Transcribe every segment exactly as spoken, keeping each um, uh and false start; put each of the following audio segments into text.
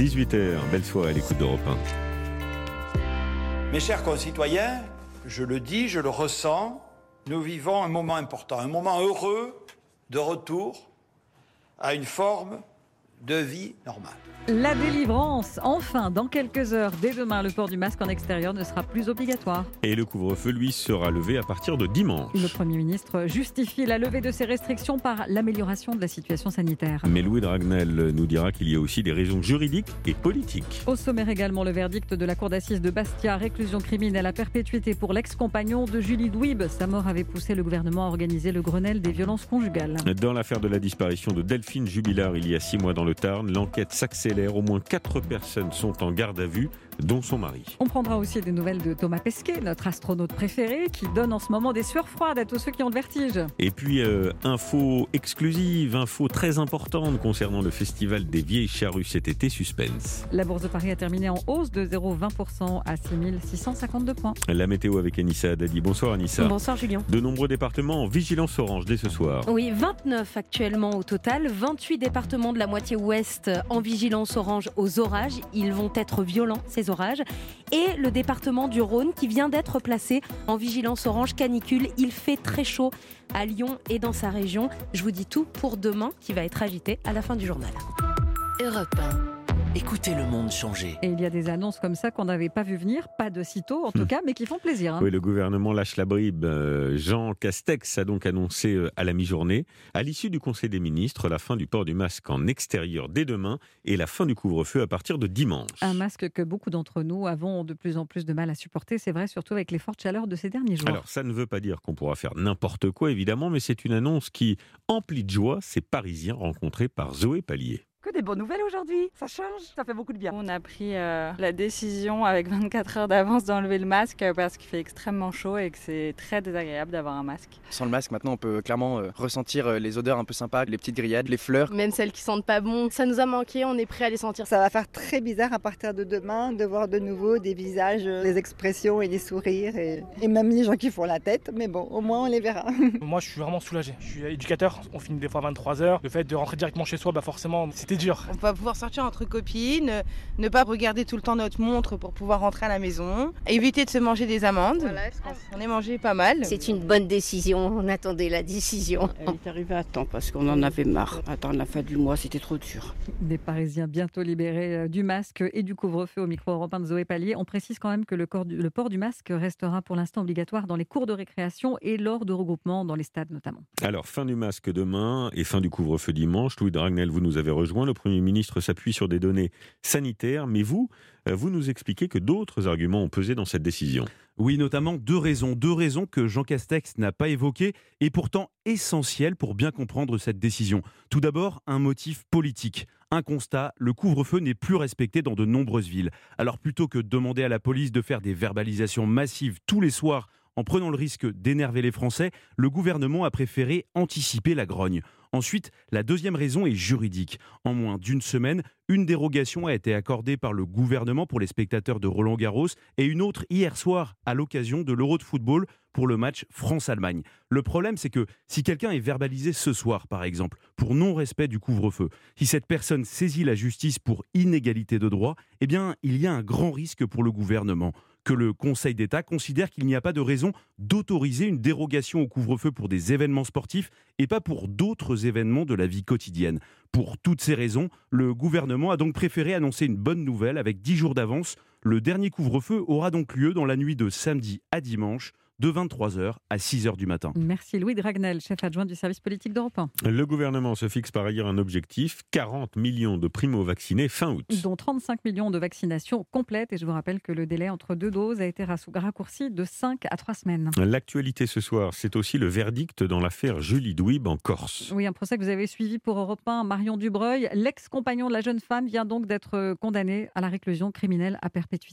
dix-huit heures, belle soirée à l'écoute d'Europe un. Mes chers concitoyens, je le dis, je le ressens, nous vivons un moment important, un moment heureux de retour à une forme de vie normale. La délivrance, enfin, dans quelques heures, dès demain, le port du masque en extérieur ne sera plus obligatoire. Et le couvre-feu, lui, sera levé à partir de dimanche. Le Premier ministre justifie la levée de ces restrictions par l'amélioration de la situation sanitaire. Mais Louis Dragnel nous dira qu'il y a aussi des raisons juridiques et politiques. Au sommaire également, le verdict de la cour d'assises de Bastia, réclusion criminelle à perpétuité pour l'ex-compagnon de Julie Douib. Sa mort avait poussé le gouvernement à organiser le Grenelle des violences conjugales. Dans l'affaire de la disparition de Delphine Jubilard il y a six mois dans le Tarn, l'enquête s'accélère. Au moins quatre personnes sont en garde à vue, dont son mari. On prendra aussi des nouvelles de Thomas Pesquet, notre astronaute préféré, qui donne en ce moment des sueurs froides à tous ceux qui ont le vertige. Et puis, euh, info exclusive, info très importante concernant le festival des Vieilles Charrues cet été, suspense. La Bourse de Paris a terminé en hausse de zéro virgule vingt pour cent à six mille six cent cinquante-deux points. La météo avec Anissa Haddadi. Bonsoir Anissa. Bonsoir Julien. De nombreux départements en vigilance orange dès ce soir. Oui, vingt-neuf actuellement au total, vingt-huit départements de la moitié ouest en vigilance orange aux orages. Ils vont être violents, ces orages. Et le département du Rhône qui vient d'être placé en vigilance orange canicule. Il fait très chaud à Lyon et dans sa région. Je vous dis tout pour demain qui va être agité à la fin du journal. Europe un. Écoutez le monde changer. Et il y a des annonces comme ça qu'on n'avait pas vu venir, pas de sitôt en tout mmh. cas, mais qui font plaisir. Hein. Oui, le gouvernement lâche la bribe. Jean Castex a donc annoncé à la mi-journée, à l'issue du Conseil des ministres, la fin du port du masque en extérieur dès demain et la fin du couvre-feu à partir de dimanche. Un masque que beaucoup d'entre nous avons de plus en plus de mal à supporter, c'est vrai, surtout avec les fortes chaleurs de ces derniers jours. Alors, ça ne veut pas dire qu'on pourra faire n'importe quoi, évidemment, mais c'est une annonce qui emplit de joie ces Parisiens rencontrés par Zoé Pallier. Que des bonnes nouvelles aujourd'hui, ça change, ça fait beaucoup de bien. On a pris euh, la décision avec vingt-quatre heures d'avance d'enlever le masque parce qu'il fait extrêmement chaud et que c'est très désagréable d'avoir un masque. Sans le masque, maintenant on peut clairement euh, ressentir euh, les odeurs un peu sympas, les petites grillades, les fleurs. Même celles qui sentent pas bon, ça nous a manqué, on est prêt à les sentir. Ça va faire très bizarre à partir de demain de voir de nouveau des visages, des expressions et des sourires et, et même les gens qui font la tête, mais bon, au moins on les verra. Moi je suis vraiment soulagé, je suis éducateur, on finit des fois à vingt-trois heures, le fait de rentrer directement chez soi, bah forcément c'était dur. On va pouvoir sortir entre copines, ne pas regarder tout le temps notre montre pour pouvoir rentrer à la maison, éviter de se manger des amandes. Voilà, on est mangé pas mal. C'est une bonne décision, on attendait la décision. Elle est arrivée à temps parce qu'on en avait marre. Attendre la fin du mois, c'était trop dur. Des Parisiens bientôt libérés du masque et du couvre-feu au micro européen de Zoé Pallier. On précise quand même que le, corps du, le port du masque restera pour l'instant obligatoire dans les cours de récréation et lors de regroupements dans les stades notamment. Alors, fin du masque demain et fin du couvre-feu dimanche. Louis Dragnel, vous nous avez rejoint. Le Premier ministre s'appuie sur des données sanitaires, mais vous, vous nous expliquez que d'autres arguments ont pesé dans cette décision. Oui, notamment deux raisons. Deux raisons que Jean Castex n'a pas évoquées et pourtant essentielles pour bien comprendre cette décision. Tout d'abord, un motif politique. Un constat, le couvre-feu n'est plus respecté dans de nombreuses villes. Alors plutôt que de demander à la police de faire des verbalisations massives tous les soirs en prenant le risque d'énerver les Français, le gouvernement a préféré anticiper la grogne. Ensuite, la deuxième raison est juridique. En moins d'une semaine, une dérogation a été accordée par le gouvernement pour les spectateurs de Roland-Garros et une autre hier soir à l'occasion de l'Euro de football pour le match France-Allemagne. Le problème, c'est que si quelqu'un est verbalisé ce soir, par exemple, pour non-respect du couvre-feu, si cette personne saisit la justice pour inégalité de droit, eh bien, il y a un grand risque pour le gouvernement que le Conseil d'État considère qu'il n'y a pas de raison d'autoriser une dérogation au couvre-feu pour des événements sportifs et pas pour d'autres événements de la vie quotidienne. Pour toutes ces raisons, le gouvernement a donc préféré annoncer une bonne nouvelle avec dix jours d'avance. Le dernier couvre-feu aura donc lieu dans la nuit de samedi à dimanche, de vingt-trois heures à six heures du matin. Merci Louis Dragnel, chef adjoint du service politique d'Europe un. Le gouvernement se fixe par ailleurs un objectif, quarante millions de primo-vaccinés fin août. Dont trente-cinq millions de vaccinations complètes. Et je vous rappelle que le délai entre deux doses a été raccourci de cinq à trois semaines. L'actualité ce soir, c'est aussi le verdict dans l'affaire Julie Douib en Corse. Oui, un procès que vous avez suivi pour Europe un. Marion Dubreuil, l'ex-compagnon de la jeune femme, vient donc d'être condamné à la réclusion criminelle à perpétuité.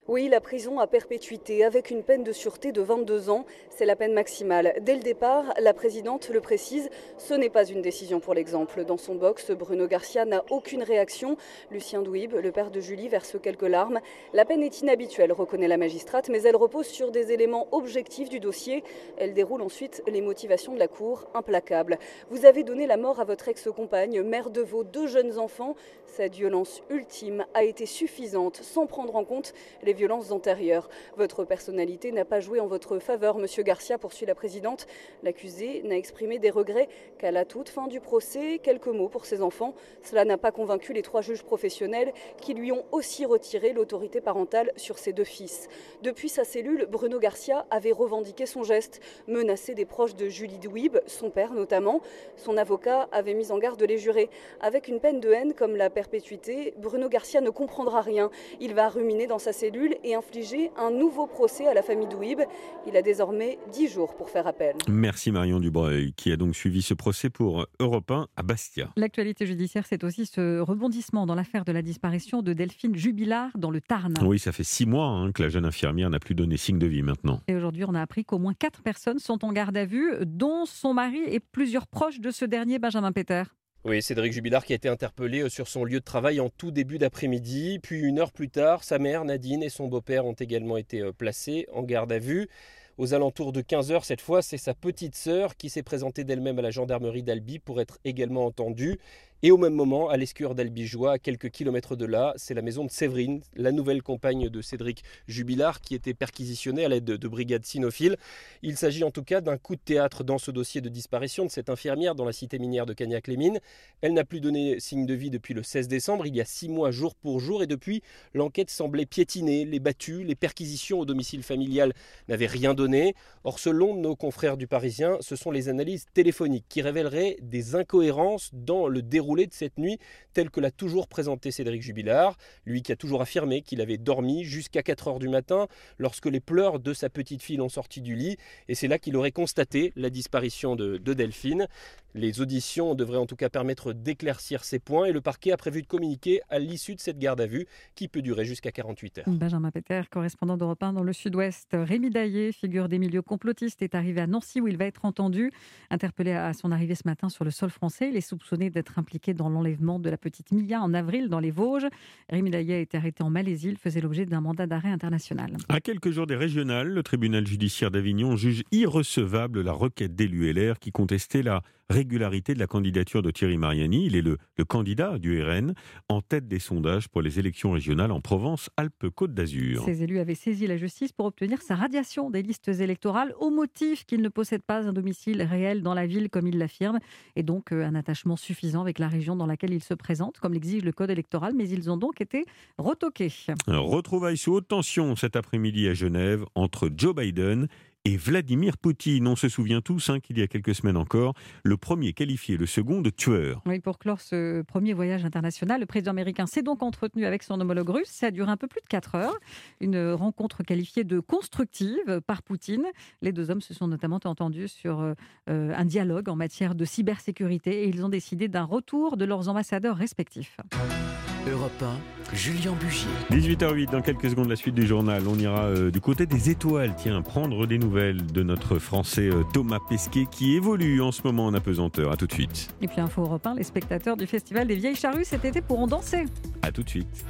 Oui, la prison à perpétuité avec une peine de sûreté de vingt-deux ans, c'est la peine maximale. Dès le départ, la présidente le précise, ce n'est pas une décision pour l'exemple. Dans son box, Bruno Garcia n'a aucune réaction. Lucien Douib, le père de Julie, verse quelques larmes. La peine est inhabituelle, reconnaît la magistrate, mais elle repose sur des éléments objectifs du dossier. Elle déroule ensuite les motivations de la cour, implacable. Vous avez donné la mort à votre ex-compagne, mère de vos deux jeunes enfants. Cette violence ultime a été suffisante, sans prendre en compte les violences antérieures. Votre personnalité n'a pas joué en votre faveur, Monsieur Garcia, poursuit la présidente. L'accusé n'a exprimé des regrets qu'à la toute fin du procès, quelques mots pour ses enfants. Cela n'a pas convaincu les trois juges professionnels qui lui ont aussi retiré l'autorité parentale sur ses deux fils. Depuis sa cellule, Bruno Garcia avait revendiqué son geste, menacé des proches de Julie Douib, son père notamment. Son avocat avait mis en garde les jurés. Avec une peine de haine comme la perpétuité, Bruno Garcia ne comprendra rien. Il va ruminer dans sa cellule et infliger un nouveau procès à la famille Douib. Il a désormais dix jours pour faire appel. Merci Marion Dubreuil, qui a donc suivi ce procès pour Europe un à Bastia. L'actualité judiciaire, c'est aussi ce rebondissement dans l'affaire de la disparition de Delphine Jubilard dans le Tarn. Oui, ça fait six mois hein, que la jeune infirmière n'a plus donné signe de vie maintenant. Et aujourd'hui, on a appris qu'au moins quatre personnes sont en garde à vue, dont son mari et plusieurs proches de ce dernier, Benjamin Peter. Oui, Cédric Jubilard qui a été interpellé sur son lieu de travail en tout début d'après-midi. Puis une heure plus tard, sa mère Nadine et son beau-père ont également été placés en garde à vue. Aux alentours de quinze heures, cette fois, c'est sa petite sœur qui s'est présentée d'elle-même à la gendarmerie d'Albi pour être également entendue. Et au même moment, à l'Escure d'Albigeois, à quelques kilomètres de là, c'est la maison de Séverine, la nouvelle compagne de Cédric Jubilard, qui était perquisitionnée à l'aide de brigades cynophiles. Il s'agit en tout cas d'un coup de théâtre dans ce dossier de disparition de cette infirmière dans la cité minière de Cagnac-les-Mines. Elle n'a plus donné signe de vie depuis le seize décembre, il y a six mois jour pour jour, et depuis, l'enquête semblait piétiner. Les battues, les perquisitions au domicile familial n'avaient rien donné. Or, selon nos confrères du Parisien, ce sont les analyses téléphoniques qui révéleraient des incohérences dans le déroulement de cette nuit, telle que l'a toujours présenté Cédric Jubilard, lui qui a toujours affirmé qu'il avait dormi jusqu'à quatre heures du matin lorsque les pleurs de sa petite fille l'ont sorti du lit, et c'est là qu'il aurait constaté la disparition de, de Delphine. Les auditions devraient en tout cas permettre d'éclaircir ces points, et le parquet a prévu de communiquer à l'issue de cette garde à vue qui peut durer jusqu'à quarante-huit heures. Benjamin Peter, correspondant d'Europe un dans le sud-ouest. Rémi Daillé, figure des milieux complotistes, est arrivé à Nancy où il va être entendu. Interpellé à son arrivée ce matin sur le sol français, il est soupçonné d'être impliqué dans l'enlèvement de la petite Mia en avril dans les Vosges. Rémi Daillé a été arrêté en Malaisie. Il faisait l'objet d'un mandat d'arrêt international. À quelques jours des régionales, le tribunal judiciaire d'Avignon juge irrecevable la requête d'élus L R qui contestait la régularité de la candidature de Thierry Mariani. Il est le, le candidat du R N en tête des sondages pour les élections régionales en Provence-Alpes-Côte d'Azur. Ces élus avaient saisi la justice pour obtenir sa radiation des listes électorales au motif qu'il ne possède pas un domicile réel dans la ville comme il l'affirme et donc un attachement suffisant avec la région dans laquelle il se présente comme l'exige le code électoral, mais ils ont donc été retoqués. Retrouvailles sous haute tension cet après-midi à Genève entre Joe Biden et Vladimir Poutine. On se souvient tous hein, qu'il y a quelques semaines encore, le premier qualifié le second de tueur. Oui, pour clore ce premier voyage international, le président américain s'est donc entretenu avec son homologue russe. Ça a duré un peu plus de quatre heures. Une rencontre qualifiée de constructive par Poutine. Les deux hommes se sont notamment entendus sur euh, un dialogue en matière de cybersécurité et ils ont décidé d'un retour de leurs ambassadeurs respectifs. Europe un, Julien Bugier. dix-huit heures huit, dans quelques secondes, la suite du journal. On ira euh, du côté des étoiles, tiens, prendre des nouvelles de notre Français euh, Thomas Pesquet qui évolue en ce moment en apesanteur. A tout de suite. Et puis Info Europe un, les spectateurs du Festival des Vieilles Charrues cet été pourront danser. A tout de suite.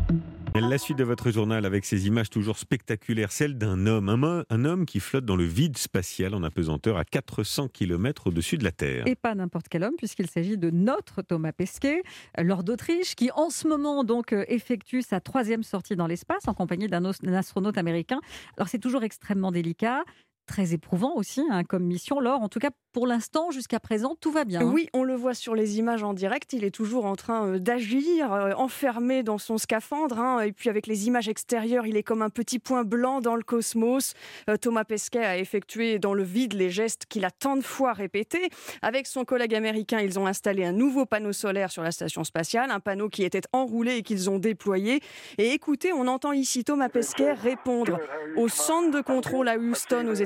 La suite de votre journal avec ces images toujours spectaculaires, celle d'un homme, un, mo- un homme qui flotte dans le vide spatial en apesanteur à quatre cents kilomètres au-dessus de la Terre. Et pas n'importe quel homme, puisqu'il s'agit de notre Thomas Pesquet, lord d'Autriche, qui en ce moment donc effectue sa troisième sortie dans l'espace en compagnie d'un, os- d'un astronaute américain. Alors c'est toujours extrêmement délicat. Très éprouvant aussi hein, comme mission, Laure. En tout cas, pour l'instant, jusqu'à présent, tout va bien. Hein. Oui, on le voit sur les images en direct. Il est toujours en train euh, d'agir, euh, enfermé dans son scaphandre. Hein, et puis avec les images extérieures, il est comme un petit point blanc dans le cosmos. Euh, Thomas Pesquet a effectué dans le vide les gestes qu'il a tant de fois répétés. Avec son collègue américain, ils ont installé un nouveau panneau solaire sur la station spatiale, un panneau qui était enroulé et qu'ils ont déployé. Et écoutez, on entend ici Thomas Pesquet répondre au centre de contrôle à Houston aux États-Unis.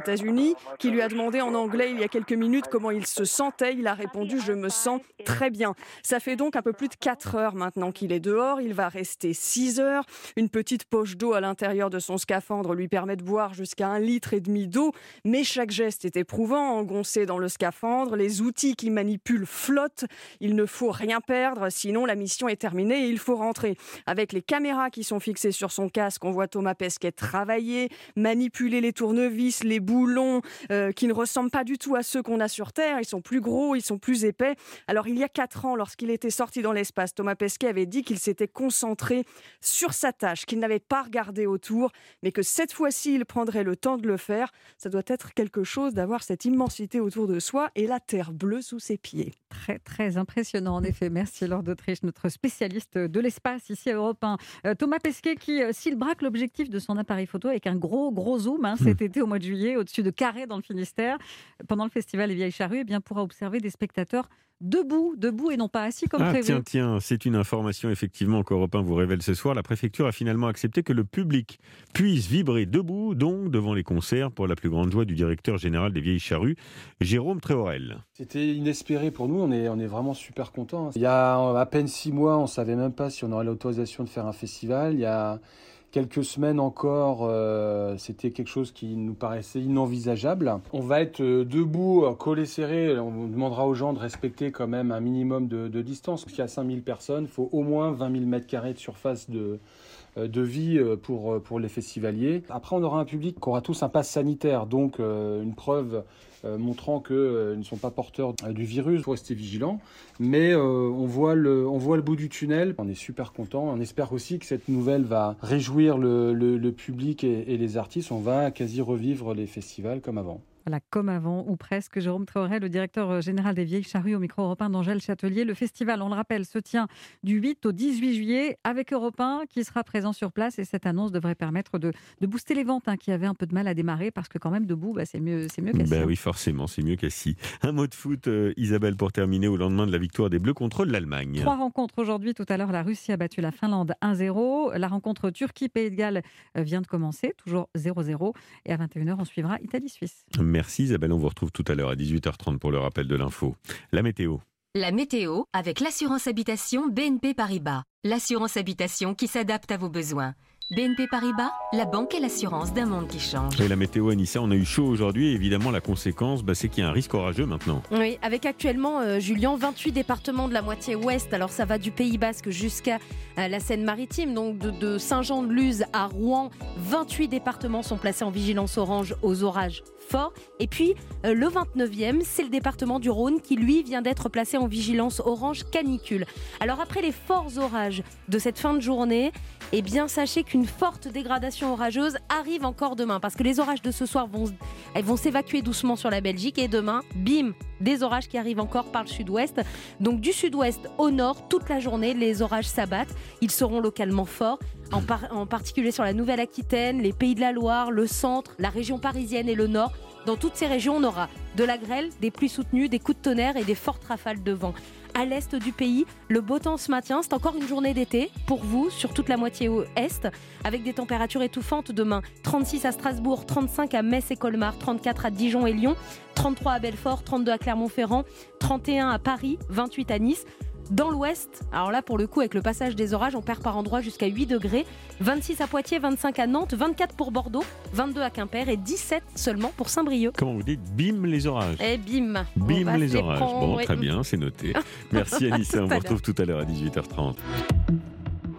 États-Unis, qui lui a demandé en anglais il y a quelques minutes comment il se sentait. Il a répondu « Je me sens très bien ». Ça fait donc un peu plus de quatre heures maintenant qu'il est dehors. Il va rester six heures. Une petite poche d'eau à l'intérieur de son scaphandre lui permet de boire jusqu'à un litre et demi d'eau. Mais chaque geste est éprouvant, engoncé dans le scaphandre. Les outils qu'il manipule flottent. Il ne faut rien perdre, sinon la mission est terminée et il faut rentrer. Avec les caméras qui sont fixées sur son casque, on voit Thomas Pesquet travailler, manipuler les tournevis, les boulons euh, qui ne ressemblent pas du tout à ceux qu'on a sur Terre. Ils sont plus gros, ils sont plus épais. Alors il y a quatre ans, lorsqu'il était sorti dans l'espace, Thomas Pesquet avait dit qu'il s'était concentré sur sa tâche, qu'il n'avait pas regardé autour, mais que cette fois-ci, il prendrait le temps de le faire. Ça doit être quelque chose d'avoir cette immensité autour de soi et la terre bleue sous ses pieds. Très, très impressionnant, en effet. Merci, Laure d'Autriche, notre spécialiste de l'espace ici à Europe un. Euh, Thomas Pesquet qui, euh, s'il braque l'objectif de son appareil photo avec un gros, gros zoom hein, cet mmh. été au mois de juillet, au-dessus de Carré dans le Finistère, pendant le festival Les Vieilles Charrues, eh bien, pourra observer des spectateurs debout, debout et non pas assis comme ah, prévu. Tiens, tiens, c'est une information effectivement qu'Europe un vous révèle ce soir. La préfecture a finalement accepté que le public puisse vibrer debout, donc devant les concerts, pour la plus grande joie du directeur général des Vieilles Charrues, Jérôme Tréhorel. C'était inespéré pour nous, on est, on est vraiment super contents. Il y a à peine six mois, on ne savait même pas si on aurait l'autorisation de faire un festival. Il y a quelques semaines encore, euh, c'était quelque chose qui nous paraissait inenvisageable. On va être euh, debout, collés serrés. On demandera aux gens de respecter quand même un minimum de, de distance. S'il y a cinq mille personnes, il faut au moins vingt mille mètres carrés de surface de, euh, de vie pour, pour les festivaliers. Après, on aura un public qui aura tous un pass sanitaire, donc euh, une preuve Euh, montrant qu'ils euh, ne sont pas porteurs euh, du virus. Il faut rester vigilant, mais euh, on, voit le, on voit le bout du tunnel. On est super content. On espère aussi que cette nouvelle va réjouir le, le, le public et, et les artistes. On va quasi revivre les festivals comme avant. Voilà, comme avant, ou presque. Jérôme Tréhorel, le directeur général des Vieilles Charrues au micro Europe un d'Angèle Châtelier. Le festival, on le rappelle, se tient du huit au dix-huit juillet avec Europe un qui sera présent sur place et cette annonce devrait permettre de, de booster les ventes hein, qui avaient un peu de mal à démarrer parce que quand même debout, bah, c'est mieux, c'est mieux qu'assis. Ben oui, forcément, c'est mieux qu'assis. Un mot de foot, euh, Isabelle, pour terminer au lendemain de la victoire des Bleus contre l'Allemagne. Trois rencontres aujourd'hui. Tout à l'heure, la Russie a battu la Finlande un zéro. La rencontre Turquie-Pays de Galles vient de commencer, toujours zéro zéro. Et à vingt et une heures, on suivra Italie-Suisse. Merci Isabelle, on vous retrouve tout à l'heure à dix-huit heures trente pour le rappel de l'info. La météo. La météo avec l'assurance habitation B N P Paribas. L'assurance habitation qui s'adapte à vos besoins. B N P Paribas, la banque et l'assurance d'un monde qui change. Et la météo, Anissa, on a eu chaud aujourd'hui et évidemment la conséquence, bah, c'est qu'il y a un risque orageux maintenant. Oui, avec actuellement, euh, Julien, vingt-huit départements de la moitié ouest. Alors ça va du Pays Basque jusqu'à euh, la Seine-Maritime, donc de, de Saint-Jean-de-Luz à Rouen. vingt-huit départements sont placés en vigilance orange aux orages forts. Et puis euh, le vingt-neuvième, c'est le département du Rhône qui, lui, vient d'être placé en vigilance orange canicule. Alors après les forts orages de cette fin de journée, eh bien sachez qu'une forte dégradation orageuse arrive encore demain parce que les orages de ce soir vont, elles vont s'évacuer doucement sur la Belgique et demain, bim, des orages qui arrivent encore par le sud-ouest. Donc du sud-ouest au nord, toute la journée, les orages s'abattent. Ils seront localement forts, en, par, en particulier sur la Nouvelle-Aquitaine, les Pays de la Loire, le centre, la région parisienne et le nord. Dans toutes ces régions, on aura de la grêle, des pluies soutenues, des coups de tonnerre et des fortes rafales de vent. À l'est du pays, le beau temps se maintient. C'est encore une journée d'été pour vous sur toute la moitié est, avec des températures étouffantes demain. trente-six à Strasbourg, trente-cinq à Metz et Colmar, trente-quatre à Dijon et Lyon, trente-trois à Belfort, trente-deux à Clermont-Ferrand, trente et un à Paris, vingt-huit à Nice. Dans l'ouest, alors là pour le coup avec le passage des orages, on perd par endroits jusqu'à huit degrés, vingt-six à Poitiers, vingt-cinq à Nantes, vingt-quatre pour Bordeaux, vingt-deux à Quimper et dix-sept seulement pour Saint-Brieuc. Comment vous dites, bim les orages. Eh bim. Bim les orages. Prendre, bon, oui. très bien, c'est noté. Merci Anissa, on vous retrouve tout à l'heure à dix-huit heures trente.